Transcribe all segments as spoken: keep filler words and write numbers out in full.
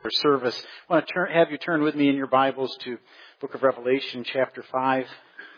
service. I want to turn, have you turn with me in your Bibles to Book of Revelation, chapter five.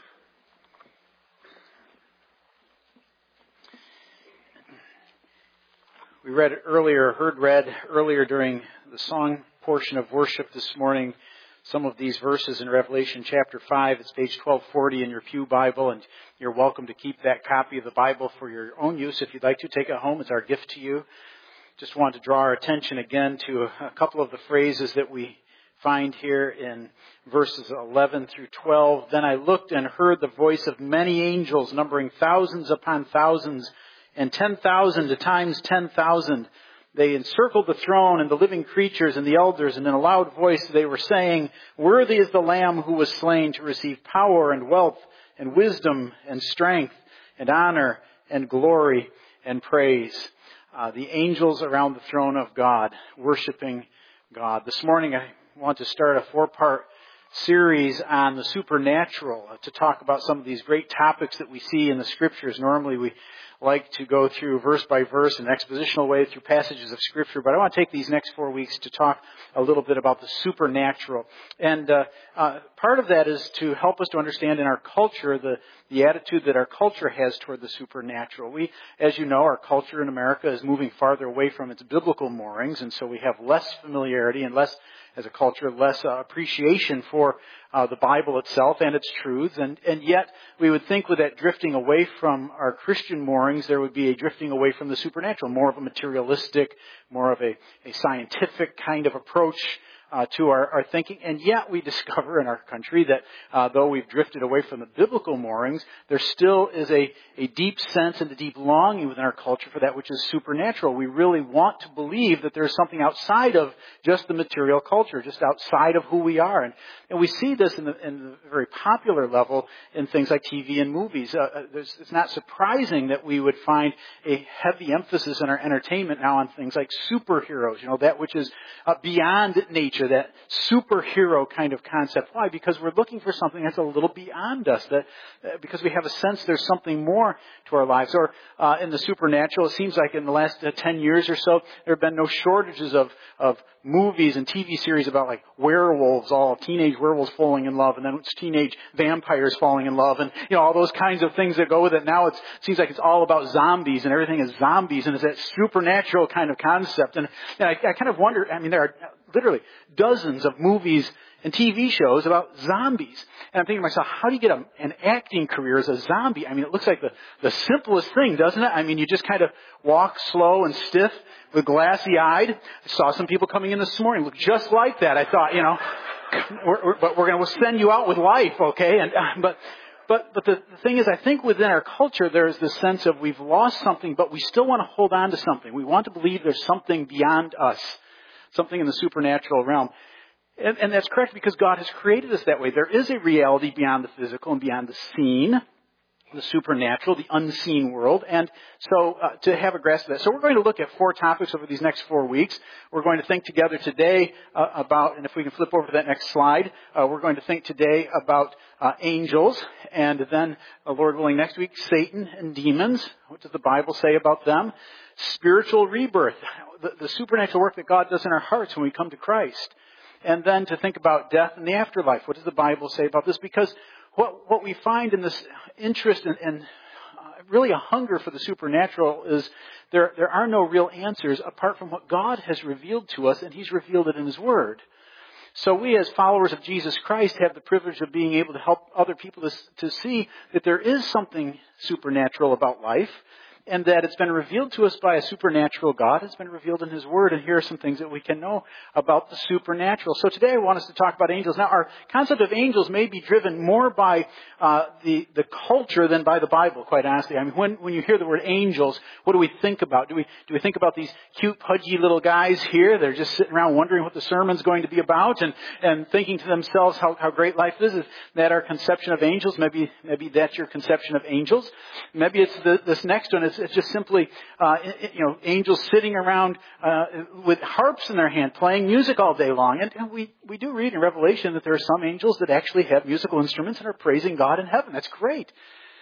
We read it earlier, heard read earlier during the song portion of worship this morning, some of these verses in Revelation chapter five. It's page twelve forty in your Pew Bible, and you're welcome to keep that copy of the Bible for your own use. If you'd like to, take it home. It's our gift to you. Just want to draw our attention again to a couple of the phrases that we find here in verses eleven through twelve. Then I looked and heard the voice of many angels, numbering thousands upon thousands, and ten thousand times ten thousand. They encircled the throne and the living creatures and the elders, and in a loud voice they were saying, "Worthy is the Lamb who was slain to receive power and wealth and wisdom and strength and honor and glory and praise." Uh, the angels around the throne of God, worshiping God. This morning I want to start a four-part series on the supernatural uh, to talk about some of these great topics that we see in the Scriptures. Normally we like to go through verse by verse in an expositional way through passages of Scripture, but I want to take these next four weeks to talk a little bit about the supernatural. And uh, uh, part of that is to help us to understand in our culture the, the attitude that our culture has toward the supernatural. We, as you know, our culture in America is moving farther away from its biblical moorings, and so we have less familiarity and less, as a culture, less uh, appreciation for uh, the Bible itself and its truths. And, and yet, we would think with that drifting away from our Christian moorings, there would be a drifting away from the supernatural, more of a materialistic, more of a, a scientific kind of approach Uh, to our, our thinking. And yet we discover in our country that uh, though we've drifted away from the biblical moorings, there still is a, a deep sense and a deep longing within our culture for that which is supernatural. We really want to believe that there's something outside of just the material culture, just outside of who we are. And, and we see this in the, in the very popular level in things like T V and movies. Uh, it's not surprising that we would find a heavy emphasis in our entertainment now on things like superheroes, you know, that which is uh, beyond nature. That superhero kind of concept. Why? Because we're looking for something that's a little beyond us. That uh, because we have a sense there's something more to our lives. Or uh, in the supernatural, it seems like in the last uh, ten years or so, there have been no shortages of of movies and T V series about like werewolves, all teenage werewolves falling in love, and then it's teenage vampires falling in love, and you know all those kinds of things that go with it. Now it's, it seems like it's all about zombies, and everything is zombies, and it's that supernatural kind of concept. And, and I, I kind of wonder. I mean, there are literally dozens of movies and T V shows about zombies. And I'm thinking to myself, how do you get a, an acting career as a zombie? I mean, it looks like the, the simplest thing, doesn't it? I mean, you just kind of walk slow and stiff with glassy-eyed. I saw some people coming in this morning look just like that. I thought, you know, we're, we're, but we're going to send you out with life, okay? And uh, but but but the, the thing is, I think within our culture there is this sense of we've lost something, but we still want to hold on to something. We want to believe there's something beyond us. Something in the supernatural realm. And, and that's correct because God has created us that way. There is a reality beyond the physical and beyond the seen, the supernatural, the unseen world. And so uh, to have a grasp of that. So we're going to look at four topics over these next four weeks. We're going to think together today uh, about, and if we can flip over to that next slide, uh, we're going to think today about uh, angels. And then, uh, Lord willing, next week, Satan and demons. What does the Bible say about them? Spiritual rebirth, the, the supernatural work that God does in our hearts when we come to Christ. And then to think about death and the afterlife. What does the Bible say about this? Because what, what we find in this interest and, and really a hunger for the supernatural is there, there are no real answers apart from what God has revealed to us, and He's revealed it in His Word. So we as followers of Jesus Christ have the privilege of being able to help other people to, to see that there is something supernatural about life, and that it's been revealed to us by a supernatural God. It's been revealed in His Word, and here are some things that we can know about the supernatural. So today I want us to talk about angels. Now, our concept of angels may be driven more by uh, the the culture than by the Bible, quite honestly. I mean, when, when you hear the word angels, what do we think about? Do we do we think about these cute, pudgy little guys here? They're just sitting around wondering what the sermon's going to be about, and, and thinking to themselves how, how great life is. Is that our conception of angels? Maybe maybe that's your conception of angels. Maybe it's the, this next one. It's It's just simply, uh, you know, angels sitting around uh, with harps in their hand, playing music all day long. And, and we, we do read in Revelation that there are some angels that actually have musical instruments and are praising God in heaven. That's great.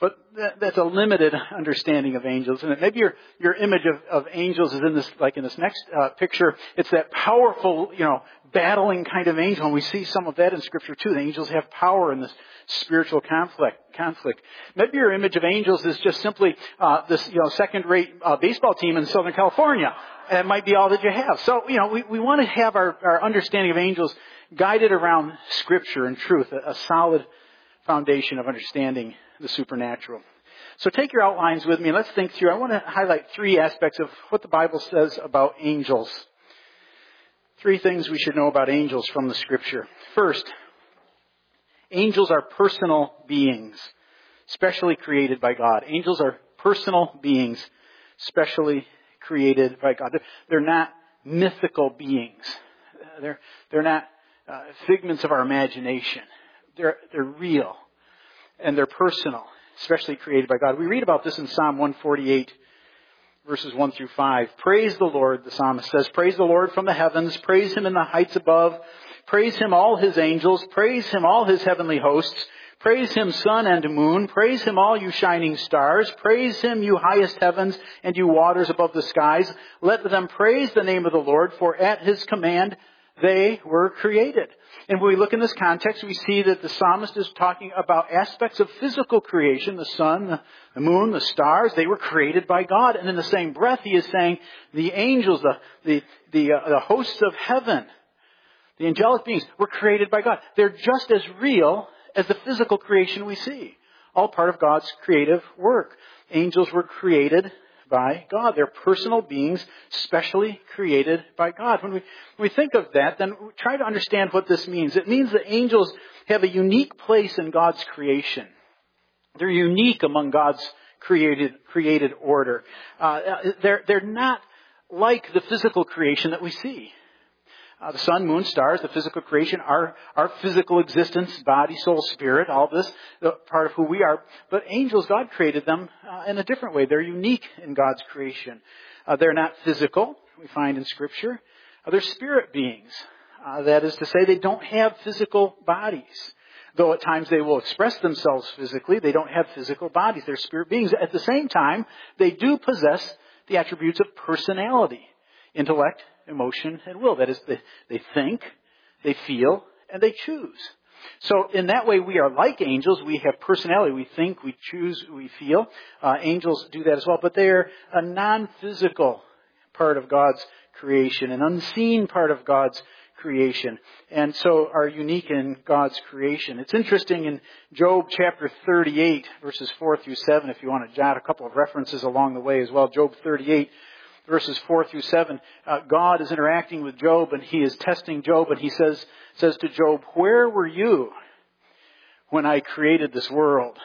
But that, that's a limited understanding of angels. And maybe your, your image of, of angels is in this, like in this next uh, picture. It's that powerful, you know, battling kind of angel. And we see some of that in Scripture too. The angels have power in this spiritual conflict. conflict. Maybe your image of angels is just simply uh, this, you know, second-rate uh, baseball team in Southern California. And it might be all that you have. So, you know, we, we want to have our, our understanding of angels guided around Scripture and truth, a, a solid foundation of understanding the supernatural. So take your outlines with me and let's think through. I want to highlight three aspects of what the Bible says about angels. Three things we should know about angels from the Scripture. First, angels are personal beings, specially created by God. Angels are personal beings, specially created by God. They're, they're not mythical beings. They're, they're not uh, figments of our imagination. They're, they're real. And they're personal, especially created by God. We read about this in Psalm one forty-eight, verses one through five. Praise the Lord, the psalmist says. Praise the Lord from the heavens. Praise Him in the heights above. Praise Him, all His angels. Praise Him, all His heavenly hosts. Praise Him, sun and moon. Praise Him, all you shining stars. Praise Him, you highest heavens and you waters above the skies. Let them praise the name of the Lord, for at His command they were created. And when we look in this context, we see that the psalmist is talking about aspects of physical creation, the sun, the, the moon, the stars. They were created by God. And in the same breath, he is saying the angels, the, the, the, uh, the hosts of heaven, the angelic beings were created by God. They're just as real as the physical creation we see. All part of God's creative work. Angels were created by God. They're personal beings, specially created by God. When we, when we think of that, then we try to understand what this means. It means that angels have a unique place in God's creation. They're unique among God's created created order. Uh, they're they're not like the physical creation that we see. Uh, the sun, moon, stars, the physical creation, our, our physical existence, body, soul, spirit, all this, the part of who we are. But angels, God created them uh, in a different way. They're unique in God's creation. Uh, they're not physical, we find in Scripture. Uh, they're spirit beings. Uh, that is to say, they don't have physical bodies. Though at times they will express themselves physically, they don't have physical bodies. They're spirit beings. At the same time, they do possess the attributes of personality, intellect, emotion, and will. That is, they, they think, they feel, and they choose. So in that way, we are like angels. We have personality. We think, we choose, we feel. Uh, angels do that as well. But they are a non-physical part of God's creation, an unseen part of God's creation, and so are unique in God's creation. It's interesting in Job chapter thirty-eight, verses four through seven, if you want to jot a couple of references along the way as well. Job thirty-eight, verses four through seven, uh, God is interacting with Job, and He is testing Job, and He says, says to Job, "Where were you when I created this world?"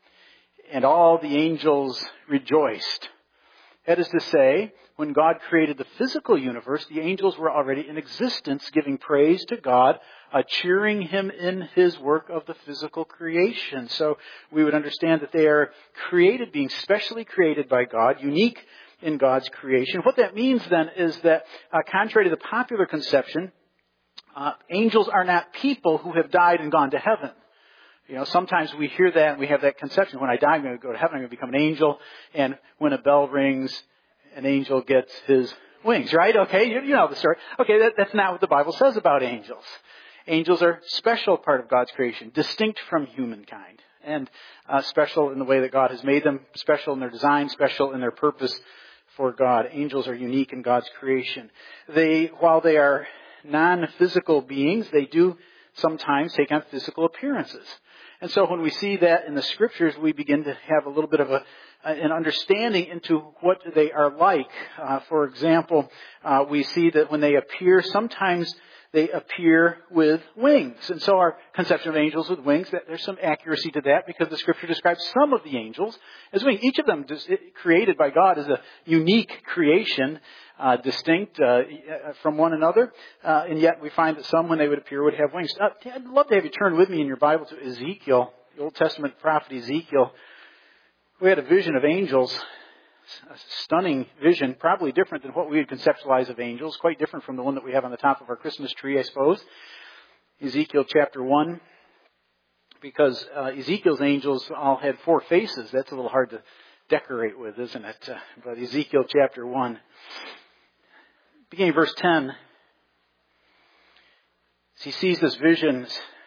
And all the angels rejoiced. That is to say, when God created the physical universe, the angels were already in existence, giving praise to God, uh, cheering Him in His work of the physical creation. So we would understand that they are created beings, specially created by God, unique in God's creation. What that means then is that, uh, contrary to the popular conception, uh, angels are not people who have died and gone to heaven. You know, sometimes we hear that and we have that conception. When I die, I'm going to go to heaven. I'm going to become an angel. And when a bell rings, an angel gets his wings, right? Okay, you, you know the story. Okay, that, that's not what the Bible says about angels. Angels are a special part of God's creation, distinct from humankind. And uh, special in the way that God has made them, special in their design, special in their purpose for God. Angels are unique in God's creation. They, while they are non-physical beings, they do sometimes take on physical appearances. And so when we see that in the Scriptures, we begin to have a little bit of a, an understanding into what they are like. Uh, for example, uh, we see that when they appear, sometimes they appear with wings. And so our conception of angels with wings, that there's some accuracy to that because the Scripture describes some of the angels as wings. Each of them is created by God as a unique creation, uh, distinct uh, from one another. Uh, and yet we find that some, when they would appear, would have wings. Uh, I'd love to have you turn with me in your Bible to Ezekiel, the Old Testament prophet Ezekiel. We had a vision of angels, a stunning vision, probably different than what we would conceptualize of angels, quite different from the one that we have on the top of our Christmas tree, I suppose. Ezekiel chapter one, because uh, Ezekiel's angels all had four faces. That's a little hard to decorate with, isn't it? Uh, but Ezekiel chapter one, beginning of verse ten, as he sees this vision,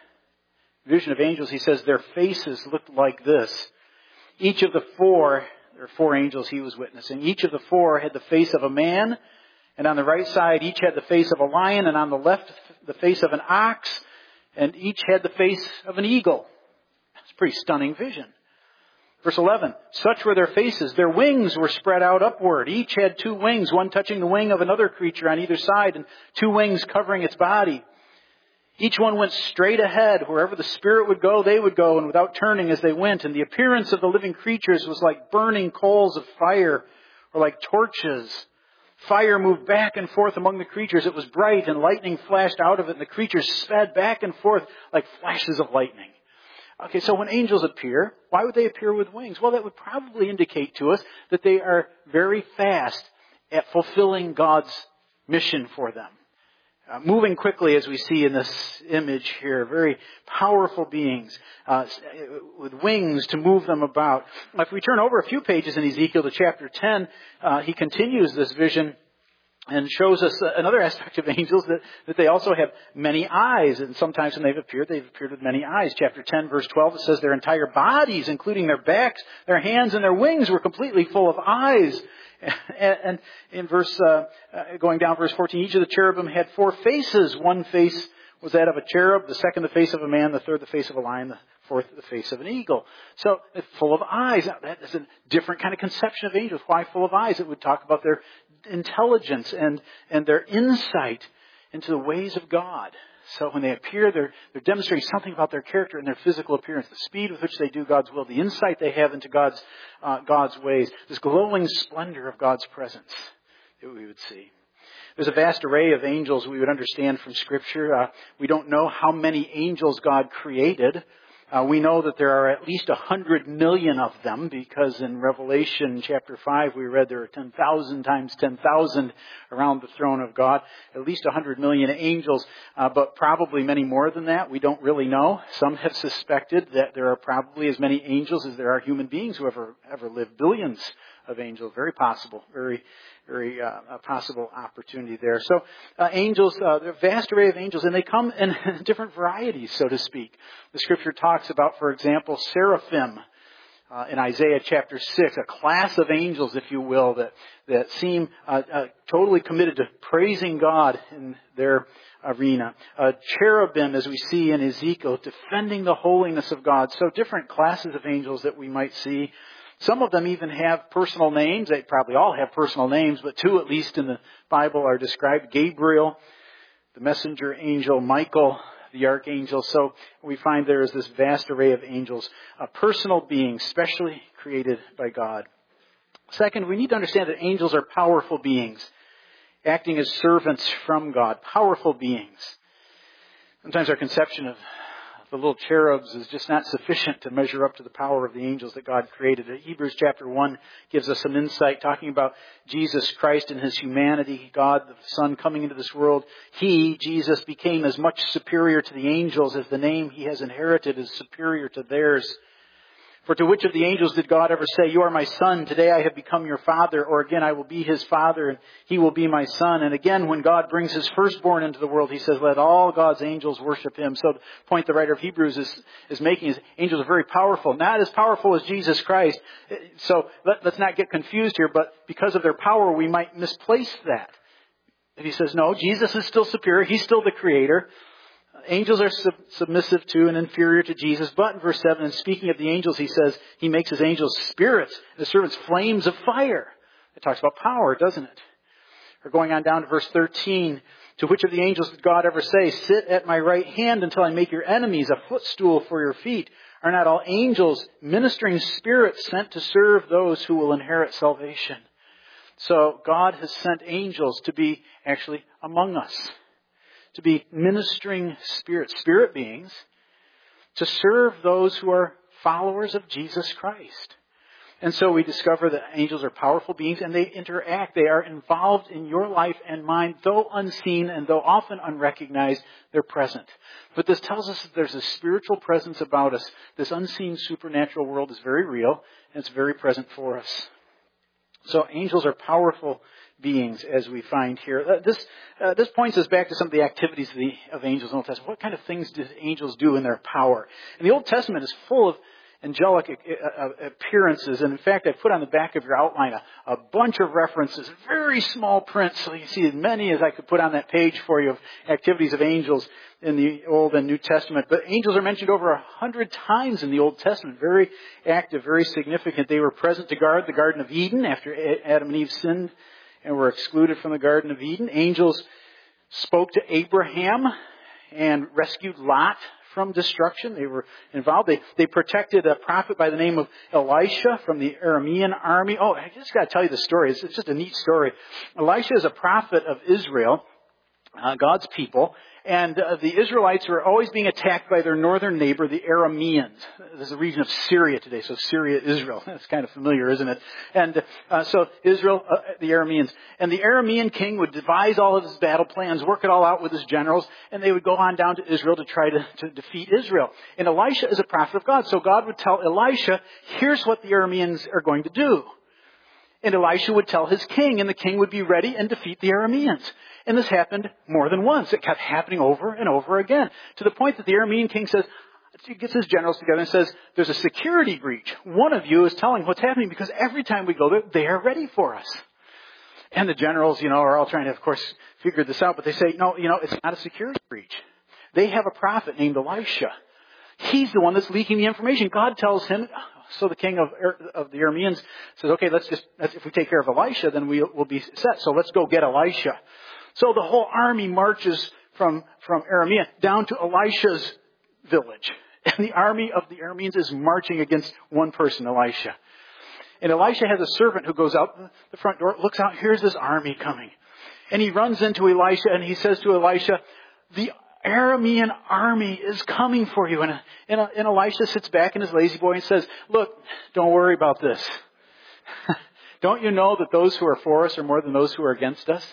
vision of angels, he says, their faces looked like this. Each of the four, there are four angels he was witnessing, each of the four had the face of a man, and on the right side each had the face of a lion, and on the left the face of an ox, and each had the face of an eagle. It's a pretty stunning vision. Verse eleven, such were their faces. Their wings were spread out upward. Each had two wings, one touching the wing of another creature on either side, and two wings covering its body. Each one went straight ahead. Wherever the Spirit would go, they would go, and without turning as they went. And the appearance of the living creatures was like burning coals of fire, or like torches. Fire moved back and forth among the creatures. It was bright, and lightning flashed out of it, and the creatures sped back and forth like flashes of lightning. Okay, so when angels appear, why would they appear with wings? Well, that would probably indicate to us that they are very fast at fulfilling God's mission for them. Uh, moving quickly, as we see in this image here, very powerful beings uh, with wings to move them about. If we turn over a few pages in Ezekiel to chapter ten, uh, he continues this vision and shows us another aspect of angels, that, that they also have many eyes. And sometimes when they've appeared, they've appeared with many eyes. Chapter ten, verse twelve, it says their entire bodies, including their backs, their hands, and their wings were completely full of eyes. And in verse, uh, going down verse fourteen, each of the cherubim had four faces. One face was that of a cherub, the second the face of a man, the third the face of a lion, the fourth the face of an eagle. So it's full of eyes. Now, that is a different kind of conception of angels. Why full of eyes? It would talk about their intelligence and, and their insight into the ways of God. So when they appear, they're, they're demonstrating something about their character and their physical appearance, the speed with which they do God's will, the insight they have into God's, uh, God's ways, this glowing splendor of God's presence that we would see. There's a vast array of angels we would understand from Scripture. Uh, we don't know how many angels God created. Uh, we know that there are at least a hundred million of them, because in Revelation chapter five we read there are ten thousand times ten thousand around the throne of God. At least a hundred million angels, uh, but probably many more than that. We don't really know. Some have suspected that there are probably as many angels as there are human beings who ever ever lived. Billions of angels. Very possible. Very Very uh, a possible opportunity there. So uh, angels, uh, there are a vast array of angels, and they come in different varieties, so to speak. The Scripture talks about, for example, seraphim uh, in Isaiah chapter six, a class of angels, if you will, that that seem uh, uh, totally committed to praising God in their arena. Uh, cherubim, as we see in Ezekiel, defending the holiness of God. So different classes of angels that we might see. Some of them even have personal names. They probably all have personal names, but two at least in the Bible are described. Gabriel, the messenger angel, Michael, the archangel. So we find there is this vast array of angels, uh, personal beings, specially created by God. Second, we need to understand that angels are powerful beings, acting as servants from God. Powerful beings. Sometimes our conception of the little cherubs is just not sufficient to measure up to the power of the angels that God created. Hebrews chapter one gives us some insight talking about Jesus Christ and His humanity, God the Son coming into this world. He, Jesus, became as much superior to the angels as the name He has inherited is superior to theirs. For to which of the angels did God ever say, "You are my son, today I have become your father," or again, "I will be his father and he will be my son"? And again, when God brings his firstborn into the world, He says, "Let all God's angels worship him." So the point the writer of Hebrews is, is making is angels are very powerful. Not as powerful as Jesus Christ. So let, let's not get confused here, but because of their power, we might misplace that. If he says, no, Jesus is still superior, He's still the creator. Angels are sub- submissive to and inferior to Jesus. But in verse seven, and speaking of the angels, he says He makes His angels spirits, the servants flames of fire. It talks about power, doesn't it? Or going on down to verse thirteen, to which of the angels did God ever say, "Sit at my right hand until I make your enemies a footstool for your feet"? Are not all angels ministering spirits sent to serve those who will inherit salvation? So God has sent angels to be actually among us, to be ministering spirits, spirit beings, to serve those who are followers of Jesus Christ. And so we discover that angels are powerful beings and they interact. They are involved in your life and mine, though unseen and though often unrecognized, they're present. But this tells us that there's a spiritual presence about us. This unseen supernatural world is very real and it's very present for us. So angels are powerful beings, as we find here. Uh, this uh, this points us back to some of the activities of, the, of angels in the Old Testament. What kind of things do angels do in their power? And the Old Testament is full of angelic uh, appearances. And in fact, I put on the back of your outline a, a bunch of references, very small print, so you can see as many as I could put on that page for you of activities of angels in the Old and New Testament. But angels are mentioned over a hundred times in the Old Testament. Very active, very significant. They were present to guard the Garden of Eden after Adam and Eve sinned and were excluded from the Garden of Eden. Angels spoke to Abraham and rescued Lot from destruction. They were involved. They, they protected a prophet by the name of Elisha from the Aramean army. Oh, I just got to tell you the story. It's, it's just a neat story. Elisha is a prophet of Israel, uh, God's people. And uh, the Israelites were always being attacked by their northern neighbor, the Arameans. There's a region of Syria today, so Syria, Israel. That's kind of familiar, isn't it? And uh, so Israel, uh, the Arameans. And the Aramean king would devise all of his battle plans, work it all out with his generals, and they would go on down to Israel to try to, to defeat Israel. And Elisha is a prophet of God, so God would tell Elisha, here's what the Arameans are going to do. And Elisha would tell his king, and the king would be ready and defeat the Arameans. And this happened more than once. It kept happening over and over again, to the point that the Aramean king says, he gets his generals together and says, there's a security breach. One of you is telling what's happening because every time we go there, they are ready for us. And the generals, you know, are all trying to, of course, figure this out. But they say, no, you know, it's not a security breach. They have a prophet named Elisha. He's the one that's leaking the information. God tells him. So the king of, of the Arameans says, okay, let's just, let's, if we take care of Elisha, then we'll, we'll be set. So let's go get Elisha. So the whole army marches from, from Aramea down to Elisha's village. And the army of the Arameans is marching against one person, Elisha. And Elisha has a servant who goes out the front door, looks out, here's this army coming. And he runs into Elisha and he says to Elisha, the Aramean army is coming for you. And, and, and Elisha sits back in his lazy boy and says, look, don't worry about this. Don't you know that those who are for us are more than those who are against us?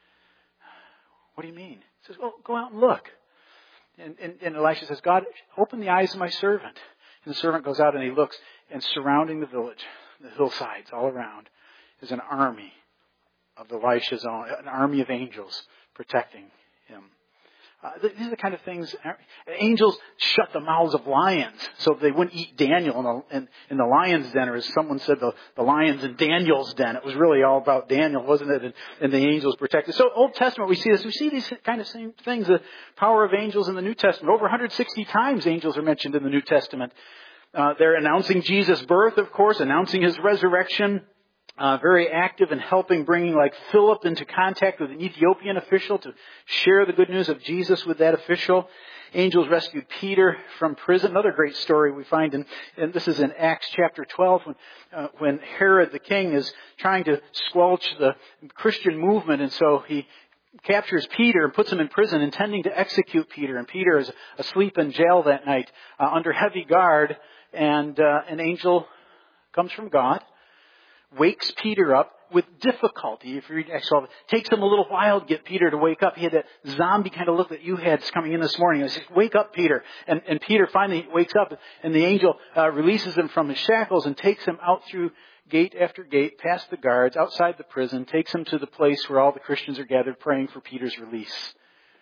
What do you mean? He says, well, go out and look. And, and, and Elisha says, God, open the eyes of my servant. And the servant goes out and he looks, and surrounding the village, the hillsides all around, is an army of Elisha's own, an army of angels protecting him. Uh, these are the kind of things, angels shut the mouths of lions so they wouldn't eat Daniel in the, in, in the lion's den, or as someone said, the, the lions in Daniel's den. It was really all about Daniel, wasn't it? And, and the angels protected. So Old Testament, we see this. We see these kind of same things, the power of angels in the New Testament. Over one hundred sixty times angels are mentioned in the New Testament. Uh, they're announcing Jesus' birth, of course, announcing his resurrection. Uh, very active in helping, bringing like Philip into contact with an Ethiopian official to share the good news of Jesus with that official. Angels rescued Peter from prison. Another great story we find in, and this is in Acts chapter twelve, when, uh, when Herod the king is trying to squelch the Christian movement, and so he captures Peter and puts him in prison, intending to execute Peter. And Peter is asleep in jail that night uh, under heavy guard, and uh, an angel comes from God, wakes Peter up with difficulty. If you read Acts twelve, it takes him a little while to get Peter to wake up. He had that zombie kind of look that you had coming in this morning. He says, wake up, Peter. And, and Peter finally wakes up, and the angel uh, releases him from his shackles and takes him out through gate after gate, past the guards, outside the prison, takes him to the place where all the Christians are gathered praying for Peter's release.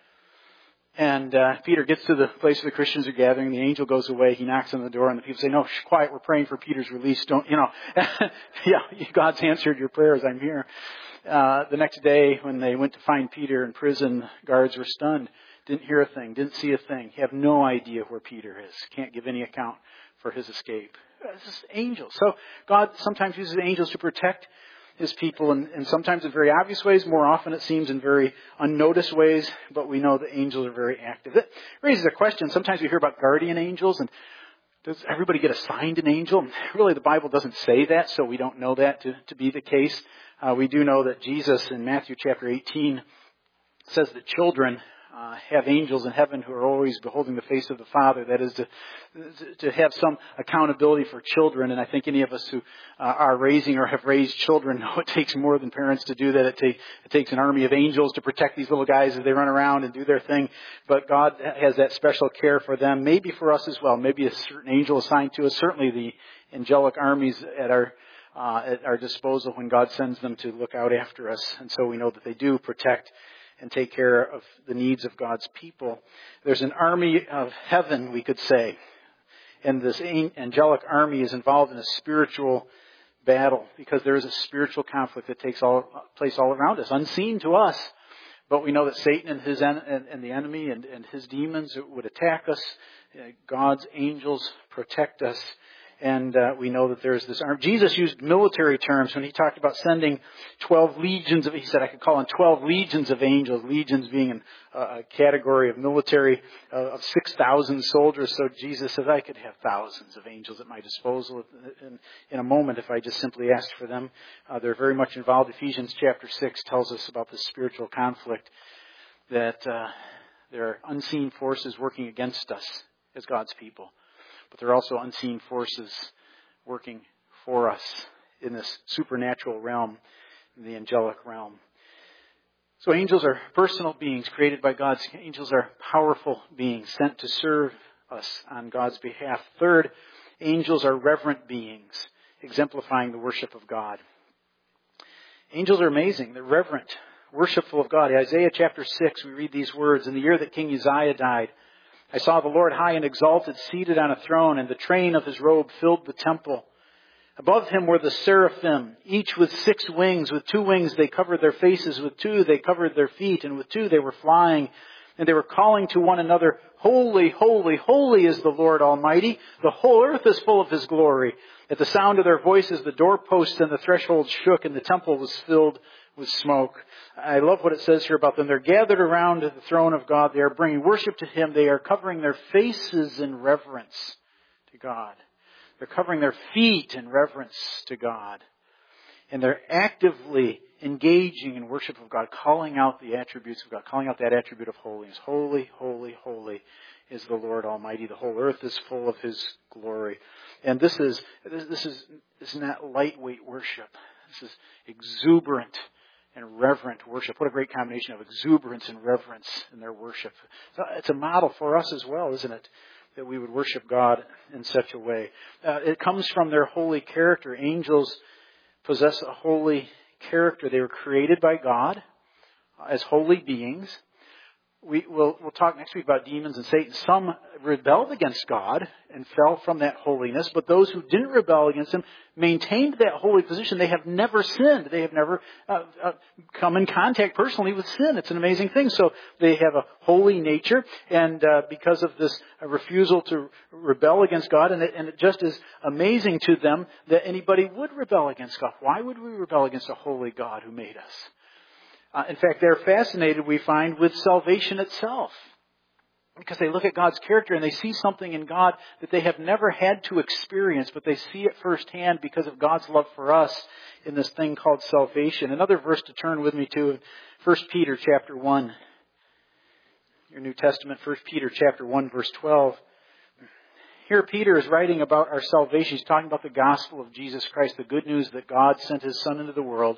And uh, Peter gets to the place where the Christians are gathering. The angel goes away. He knocks on the door, and the people say, no, shh, quiet. We're praying for Peter's release. Don't, you know. Yeah, God's answered your prayers. I'm here. Uh, the next day, when they went to find Peter in prison, guards were stunned. Didn't hear a thing. Didn't see a thing. Have no idea where Peter is. Can't give any account for his escape. This is angels. So God sometimes uses angels to protect his people, and, and sometimes in very obvious ways. More often it seems in very unnoticed ways, but we know that angels are very active. It raises a question. Sometimes we hear about guardian angels, and does everybody get assigned an angel? And really the Bible doesn't say that, so we don't know that to, to be the case. Uh, we do know that Jesus in Matthew chapter eighteen says that children uh, have angels in heaven who are always beholding the face of the Father. That is to, to have some accountability for children. And I think any of us who uh, are raising or have raised children know it takes more than parents to do that. It, take, it takes an army of angels to protect these little guys as they run around and do their thing. But God has that special care for them, maybe for us as well. Maybe a certain angel assigned to us. Certainly the angelic armies at our uh, at our disposal when God sends them to look out after us. And so we know that they do protect and take care of the needs of God's people. There's an army of heaven, we could say. And this angelic army is involved in a spiritual battle because there is a spiritual conflict that takes all, place all around us, unseen to us. But we know that Satan and his en- and, and the enemy and, and his demons would attack us. God's angels protect us. And uh, we know that there's this army. Jesus used military terms when he talked about sending twelve legions of, he said I could call on twelve legions of angels, legions being in uh, a category of military uh, of six thousand soldiers. So Jesus says I could have thousands of angels at my disposal in, in a moment if I just simply asked for them. Uh, they're very much involved. Ephesians chapter six tells us about this spiritual conflict, that uh, there are unseen forces working against us as God's people. But there are also unseen forces working for us in this supernatural realm, in the angelic realm. So angels are personal beings created by God. Angels are powerful beings sent to serve us on God's behalf. Third, angels are reverent beings, exemplifying the worship of God. Angels are amazing. They're reverent, worshipful of God. In Isaiah chapter six, we read these words, "In the year that King Uzziah died, I saw the Lord high and exalted, seated on a throne, and the train of his robe filled the temple. Above him were the seraphim, each with six wings. With two wings they covered their faces, with two they covered their feet, and with two they were flying. And they were calling to one another, 'Holy, holy, holy is the Lord Almighty. The whole earth is full of his glory.' At the sound of their voices, the doorposts and the thresholds shook, and the temple was filled with smoke." I love what it says here about them. They're gathered around the throne of God. They are bringing worship to him. They are covering their faces in reverence to God. They're covering their feet in reverence to God. And they're actively engaging in worship of God, calling out the attributes of God, calling out that attribute of holiness. Holy, holy, holy is the Lord Almighty. The whole earth is full of his glory. And this is, this, this is, this is not lightweight worship. This is exuberant and reverent worship. What a great combination of exuberance and reverence in their worship. So it's a model for us as well, isn't it? That we would worship God in such a way. Uh, it comes from their holy character. Angels possess a holy character. They were created by God as holy beings. We will we'll talk next week about demons and Satan. Some rebelled against God and fell from that holiness, but those who didn't rebel against him maintained that holy position. They have never sinned. They have never uh, uh, come in contact personally with sin. It's an amazing thing. So they have a holy nature, and uh, because of this uh, refusal to rebel against God, and it, and it just is amazing to them that anybody would rebel against God. Why would we rebel against a holy God who made us? Uh, in fact, they're fascinated, we find, with salvation itself. Because they look at God's character and they see something in God that they have never had to experience, but they see it firsthand because of God's love for us in this thing called salvation. Another verse to turn with me to, First Peter chapter one. Your New Testament, First Peter chapter one, verse twelve. Here Peter is writing about our salvation. He's talking about the gospel of Jesus Christ, the good news that God sent his Son into the world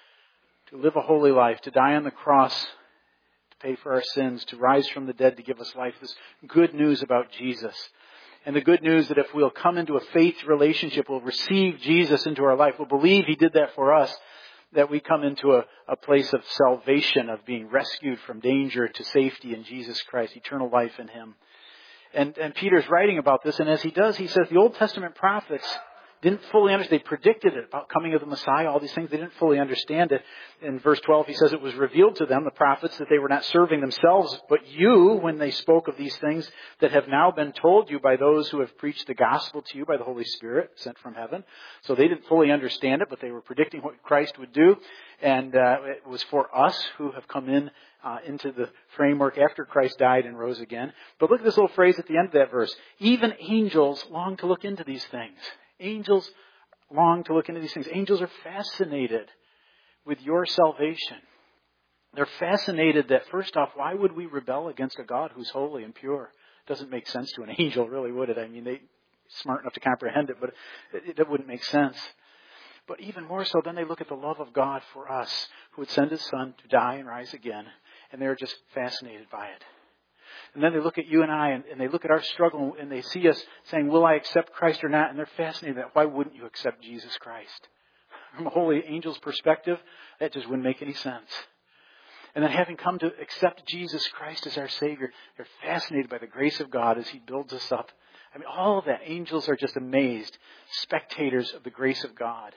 to live a holy life, to die on the cross, to pay for our sins, to rise from the dead, to give us life. This good news about Jesus. And the good news that if we'll come into a faith relationship, we'll receive Jesus into our life, we'll believe he did that for us, that we come into a, a place of salvation, of being rescued from danger to safety in Jesus Christ, eternal life in him. And, and Peter's writing about this, and as he does, he says the Old Testament prophets didn't fully understand. They predicted it about coming of the Messiah, all these things. They didn't fully understand it. In verse twelve, he says it was revealed to them, the prophets, that they were not serving themselves, but you, when they spoke of these things that have now been told you by those who have preached the gospel to you by the Holy Spirit sent from heaven. So they didn't fully understand it, but they were predicting what Christ would do. And uh, it was for us who have come in uh, into the framework after Christ died and rose again. But look at this little phrase at the end of that verse. Even angels long to look into these things. Angels long to look into these things. Angels are fascinated with your salvation. They're fascinated that, first off, why would we rebel against a God who's holy and pure? It doesn't make sense to an angel, really, would it? I mean, they're smart enough to comprehend it, but it, it wouldn't make sense. But even more so, then they look at the love of God for us, who would send His Son to die and rise again, and they're just fascinated by it. And then they look at you and I, and, and they look at our struggle, and they see us saying, will I accept Christ or not? And they're fascinated that why wouldn't you accept Jesus Christ? From a holy angel's perspective, that just wouldn't make any sense. And then having come to accept Jesus Christ as our Savior, they're fascinated by the grace of God as He builds us up. I mean, all of that. Angels are just amazed, spectators of the grace of God.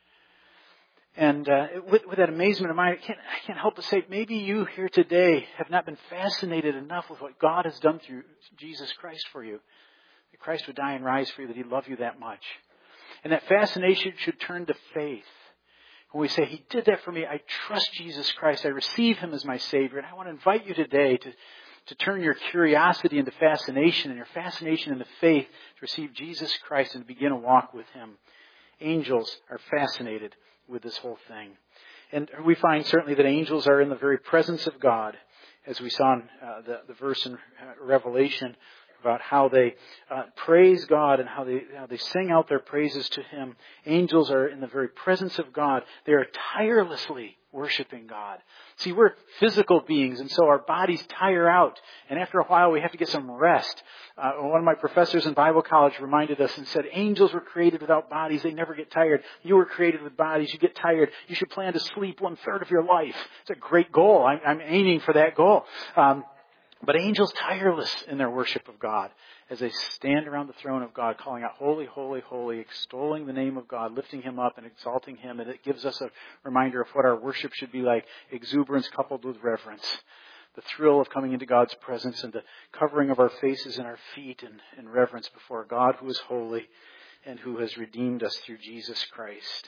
And uh, with, with that amazement of mine, I can't, I can't help but say, maybe you here today have not been fascinated enough with what God has done through Jesus Christ for you. That Christ would die and rise for you, that He loved you that much. And that fascination should turn to faith. When we say, He did that for me, I trust Jesus Christ, I receive Him as my Savior. And I want to invite you today to, to turn your curiosity into fascination and your fascination into faith to receive Jesus Christ and to begin a walk with Him. Angels are fascinated with this whole thing. And we find certainly that angels are in the very presence of God, as we saw in uh, the, the verse in uh, Revelation about how they uh, praise God and how they how they sing out their praises to Him. Angels are in the very presence of God. They are tirelessly worshiping God. See, we're physical beings, and so our bodies tire out. And after a while, we have to get some rest. Uh, one of my professors in Bible college reminded us and said, angels were created without bodies. They never get tired. You were created with bodies. You get tired. You should plan to sleep one third of your life. It's a great goal. I'm, I'm aiming for that goal. Um, But angels tireless in their worship of God as they stand around the throne of God calling out, holy, holy, holy, extolling the name of God, lifting Him up and exalting Him. And it gives us a reminder of what our worship should be like, exuberance coupled with reverence. The thrill of coming into God's presence and the covering of our faces and our feet in, in reverence before a God who is holy and who has redeemed us through Jesus Christ.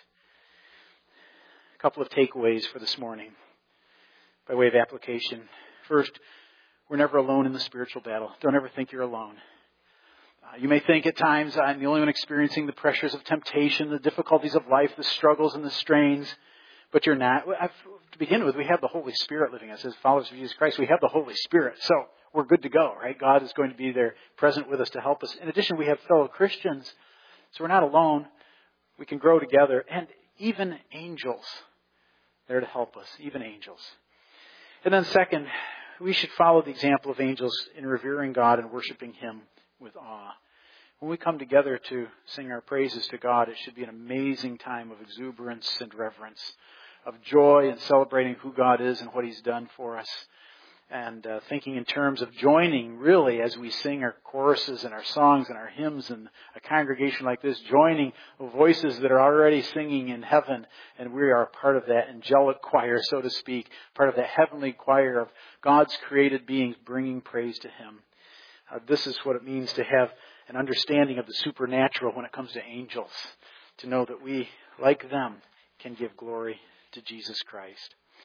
A couple of takeaways for this morning by way of application. First, we're never alone in the spiritual battle. Don't ever think you're alone. Uh, you may think at times I'm the only one experiencing the pressures of temptation, the difficulties of life, the struggles and the strains, but you're not. I've, to begin with, we have the Holy Spirit living in us as followers of Jesus Christ. We have the Holy Spirit, so we're good to go, right? God is going to be there present with us to help us. In addition, we have fellow Christians, so we're not alone. We can grow together, and even angels there to help us, even angels. And then second, we should follow the example of angels in revering God and worshiping Him with awe. When we come together to sing our praises to God, it should be an amazing time of exuberance and reverence, of joy and celebrating who God is and what He's done for us, and uh, thinking in terms of joining, really, as we sing our choruses and our songs and our hymns in a congregation like this, joining voices that are already singing in heaven, and we are a part of that angelic choir, so to speak, part of that heavenly choir of God's created beings bringing praise to Him. Uh, this is what it means to have an understanding of the supernatural when it comes to angels, to know that we, like them, can give glory to Jesus Christ.